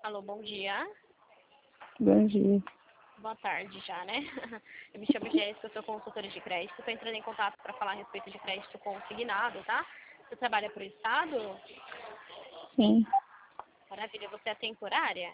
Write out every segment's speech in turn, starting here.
Alô, bom dia. Bom dia. Boa tarde já, né? Eu me chamo Jéssica, eu sou consultora de crédito. Estou entrando em contato para falar a respeito de crédito consignado, tá? Você trabalha para o Estado? Sim. Maravilha. Você é temporária?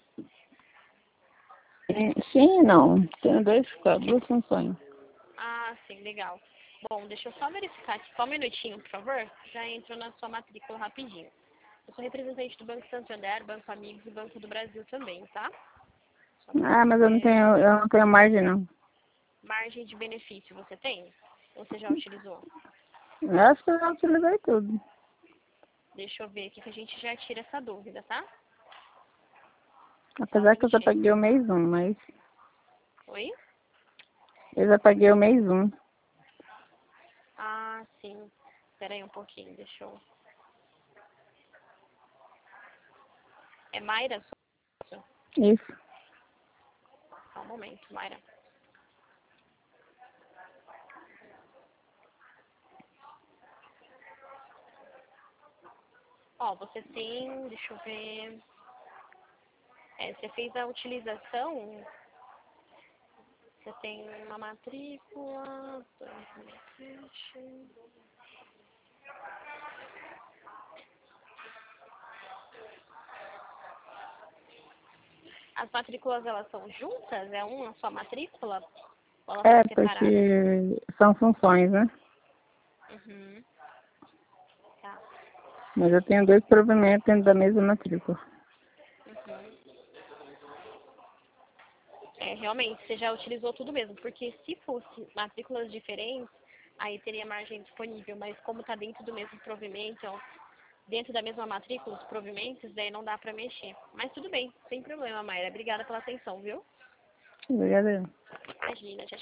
Sim e não. Tenho duas funções. Ah, sim, legal. Bom, deixa eu só verificar aqui, só um minutinho, por favor. Já entro na sua matrícula rapidinho. Eu sou representante do Banco Santander, Banco Amigos e Banco do Brasil também, tá? Só para Ah, mas poder... eu não tenho margem não. Margem de benefício você tem? Ou você já utilizou? Eu acho que eu já utilizei tudo. Deixa eu ver aqui que a gente já tira essa dúvida, tá? Só um Apesar que eu só minutinho. paguei o mês 1, mas Oi? eu já paguei o mês 1. Ah, sim. Espera aí um pouquinho, deixa eu... É Mayra? Isso. Só um momento, Mayra. Ó, você tem... Deixa eu ver... você fez a utilização... Você tem uma matrícula... 2007. As matrículas, elas são juntas? É uma só matrícula? Ou elas são É, separadas? porque são funções, né? Uhum. Tá. Mas eu tenho 2 provimentos dentro da mesma matrícula. Uhum. Realmente, você já utilizou tudo mesmo, porque se fosse matrículas diferentes, aí teria margem disponível, mas como está dentro do mesmo provimento, dentro da mesma matrícula, os provimentos, daí não dá para mexer. Mas tudo bem, sem problema, Mayra. Obrigada pela atenção, viu? Obrigada. Imagina, tchau.